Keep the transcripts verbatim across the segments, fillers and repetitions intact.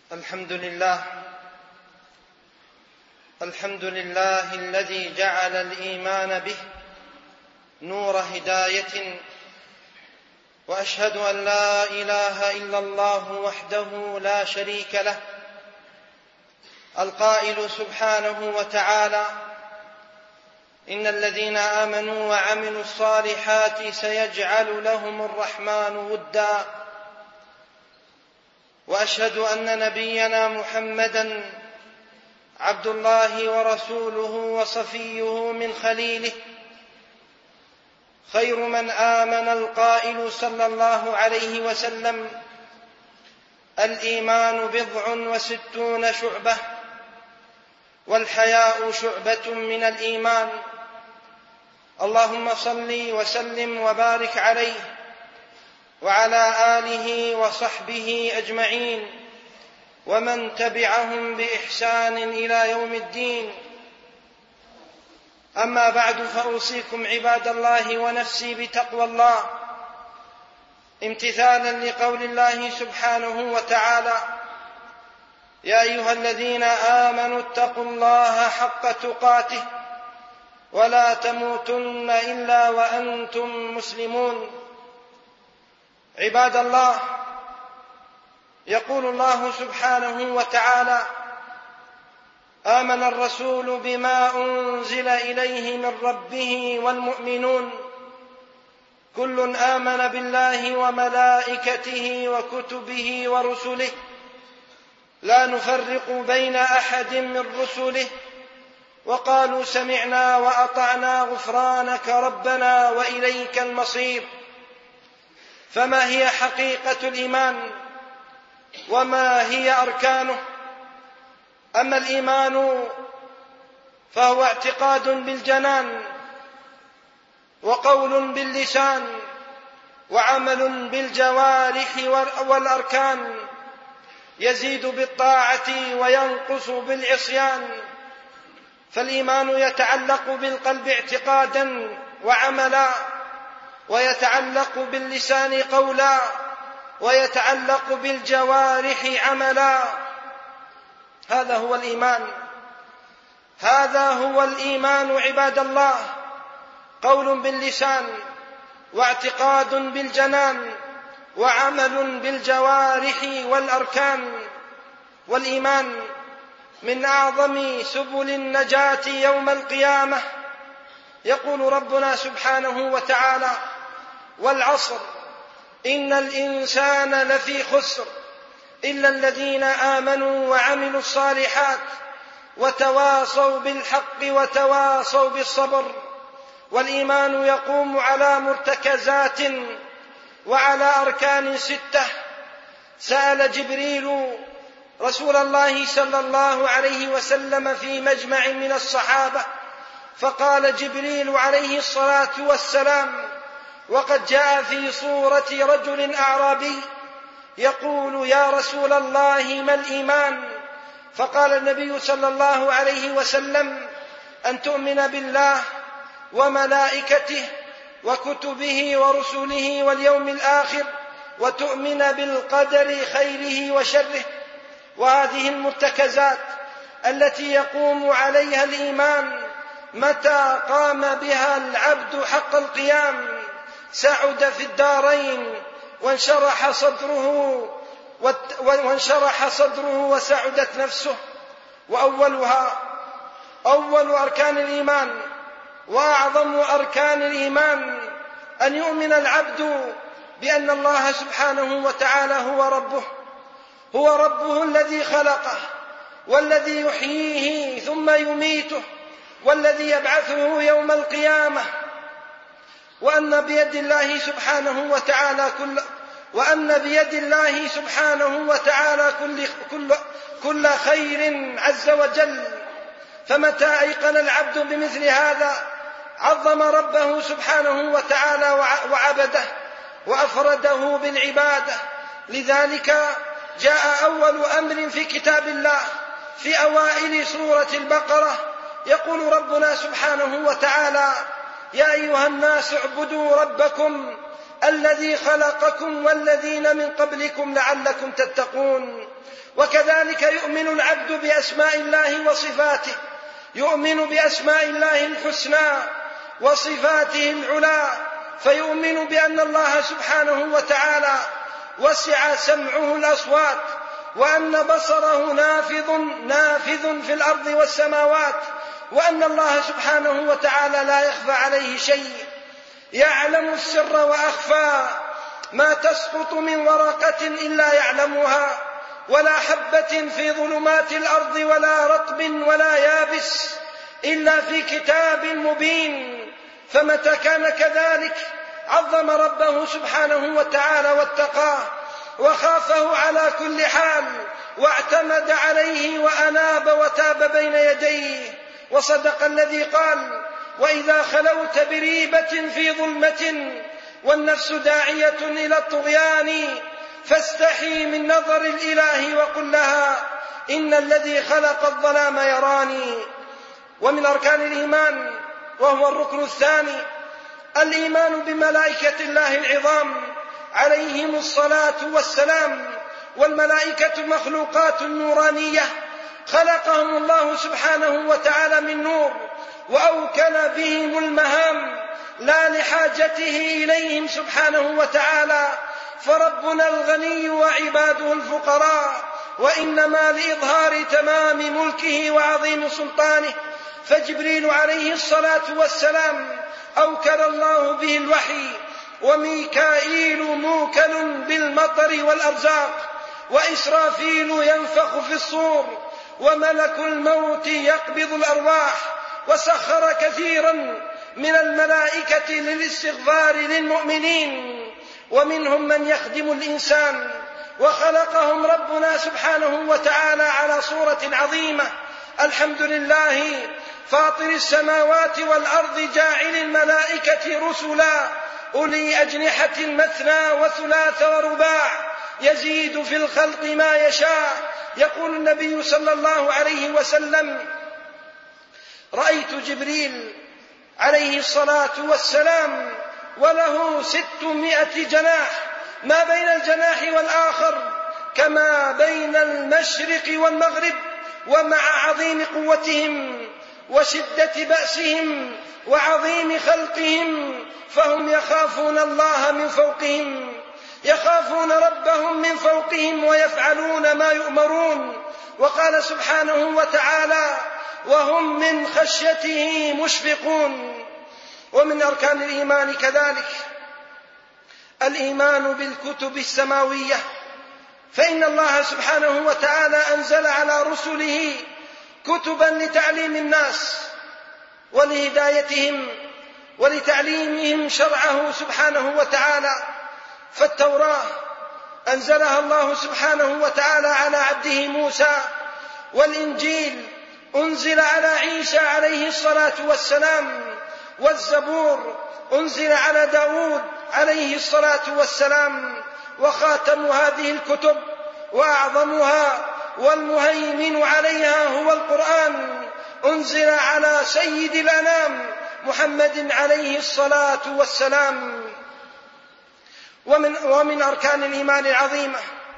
الحمد لله الحمد لله الذي جعل الإيمان به نور هداية، وأشهد أن لا إله إلا الله وحده لا شريك له، القائل سبحانه وتعالى: إن الذين آمنوا وعملوا الصالحات سيجعل لهم الرحمن ودا. وأشهد أن نبينا محمدًا عبد الله ورسوله وصفيه من خليله، خير من آمن، القائل صلى الله عليه وسلم: الإيمان بضع وستون شعبة، والحياء شعبة من الإيمان. اللهم صل وسلم وبارك عليه وعلى آله وصحبه أجمعين، ومن تبعهم بإحسان إلى يوم الدين. أما بعد، فأوصيكم عباد الله ونفسي بتقوى الله، امتثالا لقول الله سبحانه وتعالى: يا أيها الذين آمنوا اتقوا الله حق تقاته ولا تموتن إلا وأنتم مسلمون. عباد الله، يقول الله سبحانه وتعالى: آمن الرسول بما أنزل إليه من ربه والمؤمنون كل آمن بالله وملائكته وكتبه ورسله لا نفرق بين أحد من رسله وقالوا سمعنا وأطعنا غفرانك ربنا وإليك المصير. فما هي حقيقة الإيمان وما هي أركانه؟ أما الإيمان فهو اعتقاد بالجنان، وقول باللسان، وعمل بالجوارح والأركان، يزيد بالطاعة وينقص بالعصيان. فالإيمان يتعلق بالقلب اعتقادا وعملا، ويتعلق باللسان قولا، ويتعلق بالجوارح عملا. هذا هو الإيمان هذا هو الإيمان عباد الله، قول باللسان، واعتقاد بالجنان، وعمل بالجوارح والأركان. والإيمان من أعظم سبل النجاة يوم القيامة. يقول ربنا سبحانه وتعالى: والعصر إن الإنسان لفي خسر إلا الذين آمنوا وعملوا الصالحات وتواصوا بالحق وتواصوا بالصبر. والإيمان يقوم على مرتكزات وعلى أركان ستة. سأل جبريل رسول الله صلى الله عليه وسلم في مجمع من الصحابة، فقال جبريل عليه الصلاة والسلام، وقد جاء في صورة رجل أعرابي، يقول: يا رسول الله ما الإيمان؟ فقال النبي صلى الله عليه وسلم: أن تؤمن بالله وملائكته وكتبه ورسله واليوم الآخر، وتؤمن بالقدر خيره وشره. وهذه المرتكزات التي يقوم عليها الإيمان متى قام بها العبد حق القيام سعد في الدارين، وانشرح صدره وانشرح صدره وسعدت نفسه. وأولها أول أركان الإيمان وأعظم أركان الإيمان أن يؤمن العبد بأن الله سبحانه وتعالى هو ربه هو ربه الذي خلقه، والذي يحييه ثم يميته، والذي يبعثه يوم القيامة، وأن بيد الله سبحانه وتعالى كل وأن بيد الله سبحانه وتعالى كل كل كل خير عز وجل. فمتى أيقن العبد بمثل هذا عظم ربه سبحانه وتعالى وعبده وأفرده بالعبادة. لذلك جاء أول أمر في كتاب الله في أوائل سورة البقرة، يقول ربنا سبحانه وتعالى: يا أيها الناس اعبدوا ربكم الذي خلقكم والذين من قبلكم لعلكم تتقون. وكذلك يؤمن العبد بأسماء الله وصفاته، يؤمن بأسماء الله الحسنى وصفاته العلى، فيؤمن بأن الله سبحانه وتعالى وسع سمعه الأصوات، وأن بصره نافذ نافذ في الأرض والسماوات، وأن الله سبحانه وتعالى لا يخفى عليه شيء، يعلم السر وأخفى، ما تسقط من ورقة إلا يعلمها، ولا حبة في ظلمات الأرض ولا رطب ولا يابس إلا في كتاب مبين. فمتى كان كذلك عظم ربه سبحانه وتعالى واتقاه وخافه على كل حال، واعتمد عليه وأناب وتاب بين يديه. وصدق الذي قال: وإذا خلوت بريبة في ظلمة والنفس داعية إلى الطغيان فاستحي من نظر الإله وقل لها إن الذي خلق الظلام يراني. ومن أركان الإيمان، وهو الركن الثاني، الإيمان بملائكة الله العظام عليهم الصلاة والسلام. والملائكة مخلوقات نورانية خلقهم الله سبحانه وتعالى من نور، وأوكل بهم المهام لا لحاجته إليهم سبحانه وتعالى، فربنا الغني وعباده الفقراء، وإنما لإظهار تمام ملكه وعظيم سلطانه. فجبريل عليه الصلاة والسلام أوكل الله به الوحي، وميكائيل موكل بالمطر والأرزاق، وإسرافيل ينفخ في الصور، وملك الموت يقبض الأرواح. وسخر كثيرا من الملائكة للاستغفار للمؤمنين، ومنهم من يخدم الإنسان، وخلقهم ربنا سبحانه وتعالى على صورة عظيمة. الحمد لله فاطر السماوات والأرض جاعل الملائكة رسلا أولي أجنحة مثنى وثلاث ورباع يزيد في الخلق ما يشاء. يقول النبي صلى الله عليه وسلم: رأيت جبريل عليه الصلاة والسلام وله ستمائة جناح، ما بين الجناح والآخر كما بين المشرق والمغرب، ومع عظيم قوتهم وشدة بأسهم وعظيم خلقهم فهم يخافون الله من فوقهم، يخافون ربهم من فوقهم ويفعلون ما يؤمرون. وقال سبحانه وتعالى: وهم من خشيته مشفقون. ومن أركان الإيمان كذلك الإيمان بالكتب السماوية، فإن الله سبحانه وتعالى أنزل على رسله كتبا لتعليم الناس ولهدايتهم ولتعليمهم شرعه سبحانه وتعالى. فالتوراة أنزلها الله سبحانه وتعالى على عبده موسى، والإنجيل أنزل على عيسى عليه الصلاة والسلام، والزبور أنزل على داود عليه الصلاة والسلام. وخاتم هذه الكتب وأعظمها والمهيمن عليها هو القرآن، أنزل على سيد الأنام محمد عليه الصلاة والسلام. ومن, ومن أركان الإيمان العظيمة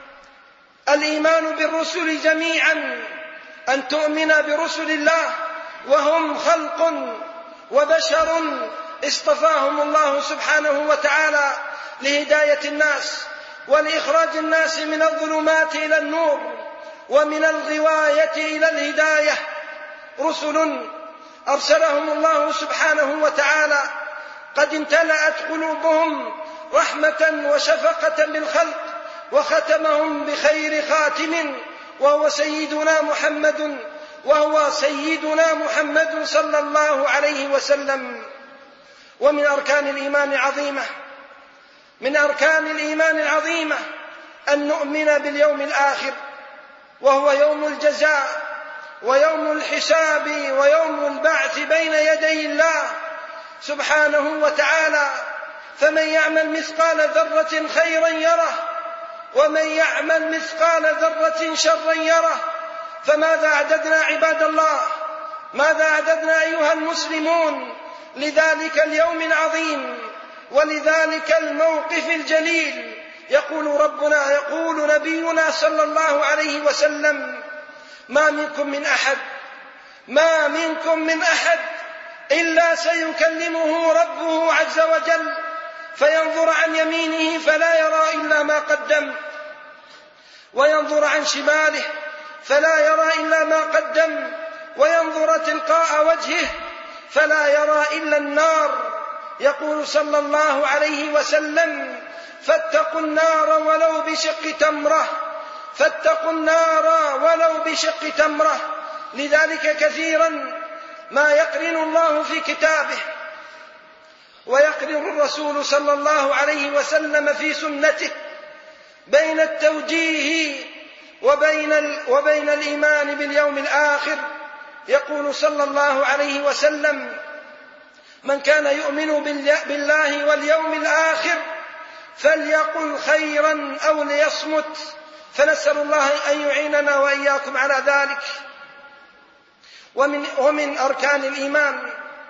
الإيمان بالرسل جميعا، أن تؤمن برسل الله وهم خلق وبشر اصطفاهم الله سبحانه وتعالى لهداية الناس ولإخراج الناس من الظلمات إلى النور ومن الغواية إلى الهداية. رسل أرسلهم الله سبحانه وتعالى قد امتلأت قلوبهم رحمة وشفقة بالخلق، وختمهم بخير خاتم وهو سيدنا محمد وهو سيدنا محمد صلى الله عليه وسلم. ومن أركان الإيمان العظيمة من أركان الإيمان العظيمة أن نؤمن باليوم الآخر، وهو يوم الجزاء ويوم الحساب ويوم البعث بين يدي الله سبحانه وتعالى. فمن يعمل مثقال ذرة خيرا يره، ومن يعمل مثقال ذرة شرا يره. فماذا أعددنا عباد الله؟ ماذا أعددنا أيها المسلمون لذلك اليوم العظيم؟ ولذلك الموقف الجليل يقول ربنا يقول نبينا صلى الله عليه وسلم: ما منكم من أحد ما منكم من أحد إلا سيكلمه ربه عز وجل، فينظر عن يمينه فلا يرى إلا ما قدم، وينظر عن شماله فلا يرى إلا ما قدم، وينظر تلقاء وجهه فلا يرى إلا النار. يقول صلى الله عليه وسلم: فاتقوا النار ولو بشق تمرة، فاتقوا النار ولو بشق تمرة. لذلك كثيرا ما يقرن الله في كتابه ويقرن الرسول صلى الله عليه وسلم في سنته بين التوجيه وبين, وبين الإيمان باليوم الآخر. يقول صلى الله عليه وسلم: من كان يؤمن بالله واليوم الآخر فليقل خيرا أو ليصمت. فنسأل الله أن يعيننا وإياكم على ذلك. ومن, ومن أركان الإيمان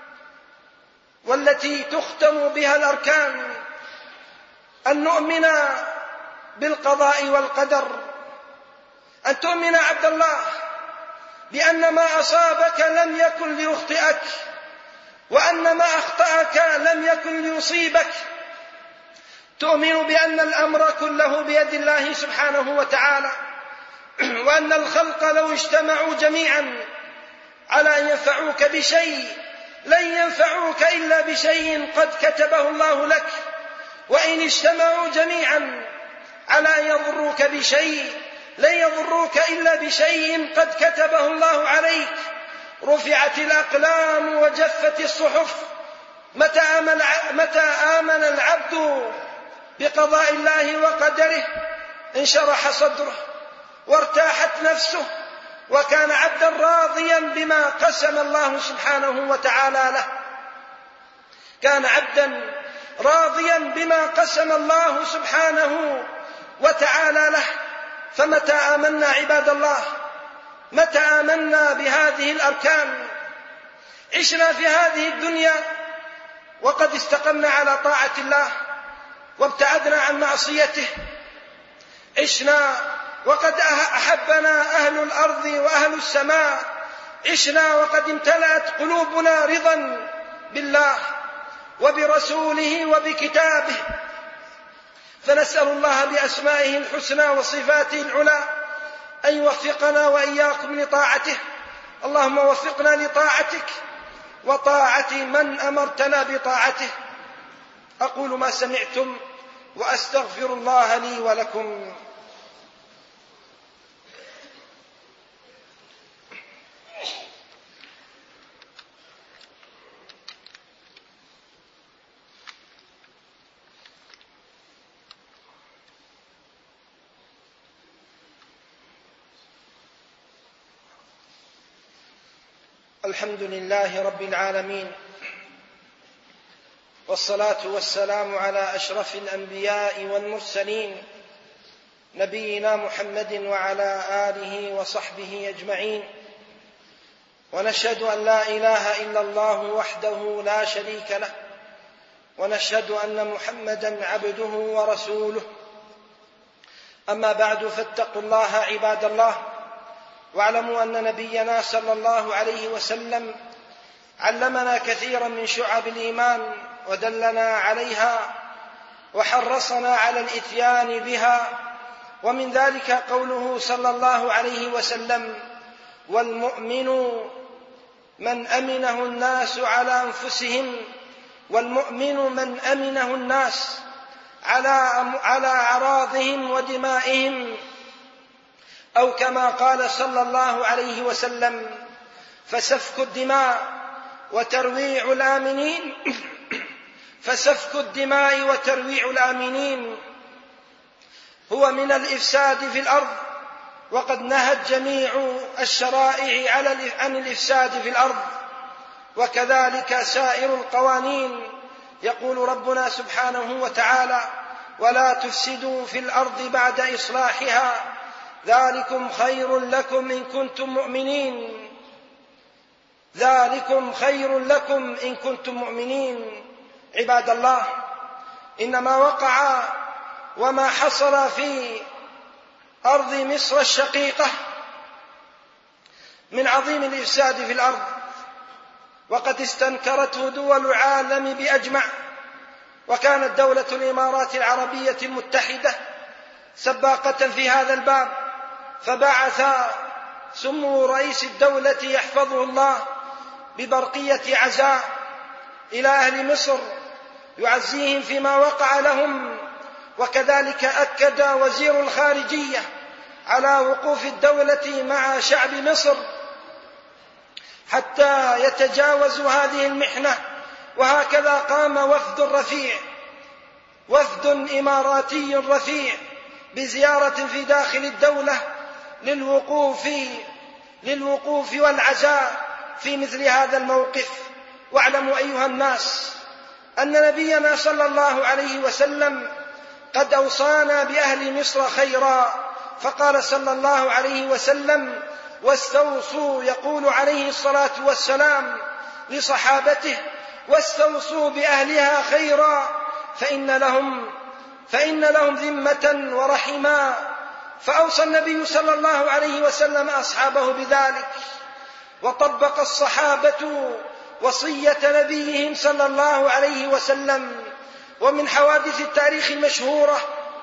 والتي تختم بها الأركان أن نؤمن بالقضاء والقدر، أن تؤمن عبد الله بأن ما أصابك لم يكن ليخطئك، وأن ما أخطأك لم يكن ليصيبك. تؤمن بأن الأمر كله بيد الله سبحانه وتعالى، وأن الخلق لو اجتمعوا جميعا على أن ينفعوك بشيء لن ينفعوك إلا بشيء قد كتبه الله لك، وإن اجتمعوا جميعا على أن يضروك بشيء لن يضروك إلا بشيء قد كتبه الله عليك. رفعت الأقلام وجفت الصحف. متى آمن, متى آمن العبد بقضاء الله وقدره انشرح صدره وارتاحت نفسه، وكان عبدا راضيا بما قسم الله سبحانه وتعالى له. كان عبدا راضيا بما قسم الله سبحانه وتعالى له. فمتى آمنا عباد الله، متى آمنا بهذه الأركان، عشنا في هذه الدنيا وقد استقمنا على طاعة الله وابتعدنا عن معصيته. عشنا وقد أحبنا أهل الأرض وأهل السماء. عشنا وقد امتلأت قلوبنا رضا بالله وبرسوله وبكتابه. فنسأل الله بأسمائه الحسنى وصفاته العلى أن يوفقنا وإياكم لطاعته. اللهم وفقنا لطاعتك وطاعة من أمرتنا بطاعته. أقول ما سمعتم وأستغفر الله لي ولكم. الحمد لله رب العالمين، والصلاة والسلام على أشرف الأنبياء والمرسلين نبينا محمد وعلى آله وصحبه أجمعين. ونشهد أن لا إله إلا الله وحده لا شريك له، ونشهد أن محمدا عبده ورسوله. أما بعد، فاتقوا الله عباد الله، واعلموا أن نبينا صلى الله عليه وسلم علمنا كثيرا من شعب الإيمان ودلنا عليها وحرصنا على الإتيان بها. ومن ذلك قوله صلى الله عليه وسلم: والمؤمن من أمنه الناس على أنفسهم، والمؤمن من أمنه الناس على أعراضهم ودمائهم، أو كما قال صلى الله عليه وسلم: فسفك الدماء وترويع الآمنين فسفك الدماء وترويع الآمنين هو من الإفساد في الأرض، وقد نهت جميع الشرائع عن الإفساد في الأرض، وكذلك سائر القوانين. يقول ربنا سبحانه وتعالى: ولا تفسدوا في الأرض بعد إصلاحها ذلكم خير لكم إن كنتم مؤمنين ذلكم خير لكم إن كنتم مؤمنين. عباد الله، إنما وقع وما حصل في أرض مصر الشقيقة من عظيم الإفساد في الأرض، وقد استنكرته دول العالم بأجمع، وكانت دولة الإمارات العربية المتحدة سباقة في هذا الباب، فبعث سمو رئيس الدولة يحفظه الله ببرقية عزاء إلى أهل مصر يعزيهم فيما وقع لهم. وكذلك أكد وزير الخارجية على وقوف الدولة مع شعب مصر حتى يتجاوزوا هذه المحنة. وهكذا قام وفد رفيع وفد إماراتي رفيع بزيارة في داخل الدولة للوقوف للوقوف والعزاء في مثل هذا الموقف. واعلموا أيها الناس أن نبينا صلى الله عليه وسلم قد أوصانا بأهل مصر خيرا، فقال صلى الله عليه وسلم: واستوصوا، يقول عليه الصلاة والسلام لصحابته: واستوصوا بأهلها خيرا فإن لهم فإن لهم ذمة ورحما. فأوصى النبي صلى الله عليه وسلم أصحابه بذلك، وطبق الصحابة وصية نبيهم صلى الله عليه وسلم. ومن حوادث التاريخ المشهورة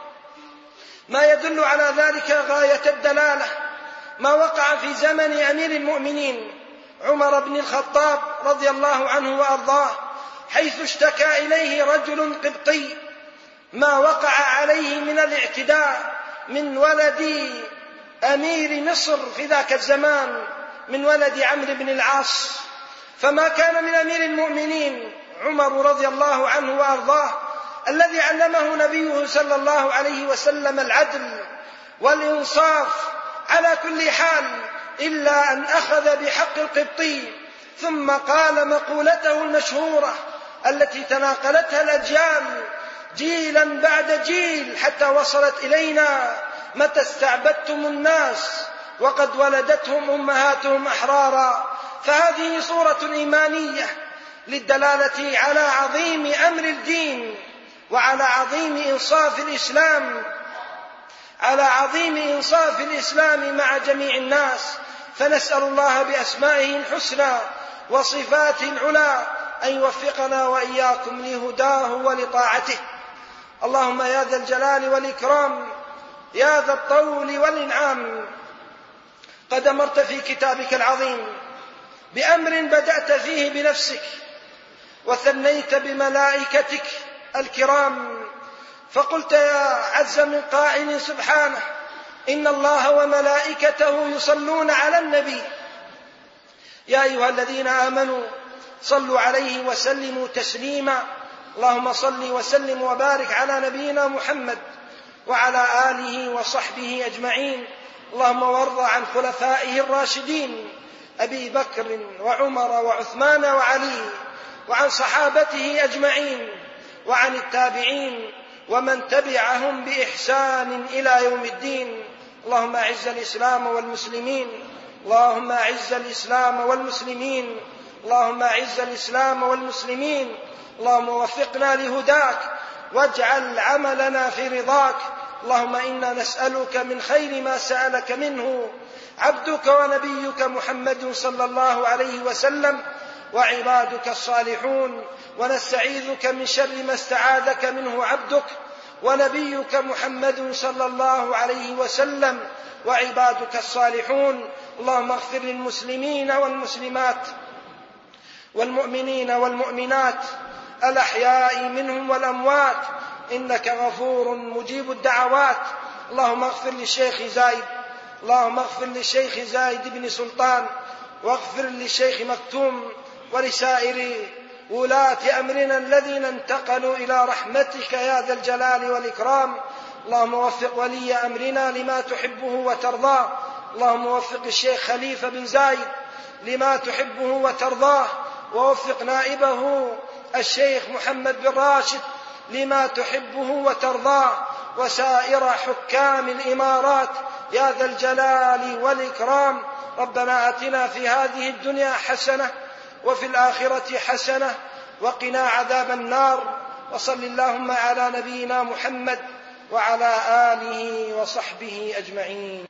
ما يدل على ذلك غاية الدلالة ما وقع في زمن أمير المؤمنين عمر بن الخطاب رضي الله عنه وأرضاه، حيث اشتكى إليه رجل قبطي ما وقع عليه من الاعتداء من ولد أمير مصر في ذاك الزمان، من ولد عمرو بن العاص. فما كان من أمير المؤمنين عمر رضي الله عنه وأرضاه الذي علمه نبيه صلى الله عليه وسلم العدل والإنصاف على كل حال، إلا أن أخذ بحق القبطي ثم قال مقولته المشهورة التي تناقلتها الأجيال جيلا بعد جيل حتى وصلت إلينا: متى استعبدتم الناس وقد ولدتهم أمهاتهم أحرارا. فهذه صورة إيمانية للدلالة على عظيم أمر الدين وعلى عظيم إنصاف الإسلام على عظيم إنصاف الإسلام مع جميع الناس. فنسأل الله بأسمائه الحسنى وصفاته العلى أن يوفقنا وإياكم لهداه ولطاعته. اللهم يا ذا الجلال والإكرام، يا ذا الطول والإنعام، قد أمرت في كتابك العظيم بأمر بدأت فيه بنفسك وثنيت بملائكتك الكرام، فقلت يا عز من قائل سبحانه: إن الله وملائكته يصلون على النبي يا أيها الذين آمنوا صلوا عليه وسلموا تسليما. اللهم صل وسلم وبارك على نبينا محمد وعلى آله وصحبه أجمعين. اللهم وارض عن خلفائه الراشدين أبي بكر وعمر وعثمان وعلي، وعن صحابته أجمعين، وعن التابعين ومن تبعهم بإحسان إلى يوم الدين. اللهم أعز الإسلام والمسلمين اللهم أعز الإسلام والمسلمين اللهم أعز الإسلام والمسلمين اللهم وفقنا لهداك واجعل عملنا في رضاك. اللهم إنا نسألك من خير ما سألك منه عبدك ونبيك محمد صلى الله عليه وسلم وعبادك الصالحون، ونستعيذك من شر ما استعاذك منه عبدك ونبيك محمد صلى الله عليه وسلم وعبادك الصالحون. اللهم اغفر للمسلمين والمسلمات والمؤمنين والمؤمنات الأحياء منهم والأموات، إنك غفور مجيب الدعوات. اللهم اغفر للشيخ زايد اللهم اغفر للشيخ زايد بن سلطان، واغفر للشيخ مكتوم ولسائر ولاة أمرنا الذين انتقلوا إلى رحمتك يا ذا الجلال والإكرام. اللهم وفق ولي أمرنا لما تحبه وترضاه. اللهم وفق الشيخ خليفة بن زايد لما تحبه وترضاه، ووفق نائبه الشيخ محمد بن راشد لما تحبه وترضاه، وسائر حكام الإمارات يا ذا الجلال والإكرام. ربنا آتنا في هذه الدنيا حسنة وفي الآخرة حسنة وقنا عذاب النار. وصل اللهم على نبينا محمد وعلى آله وصحبه أجمعين.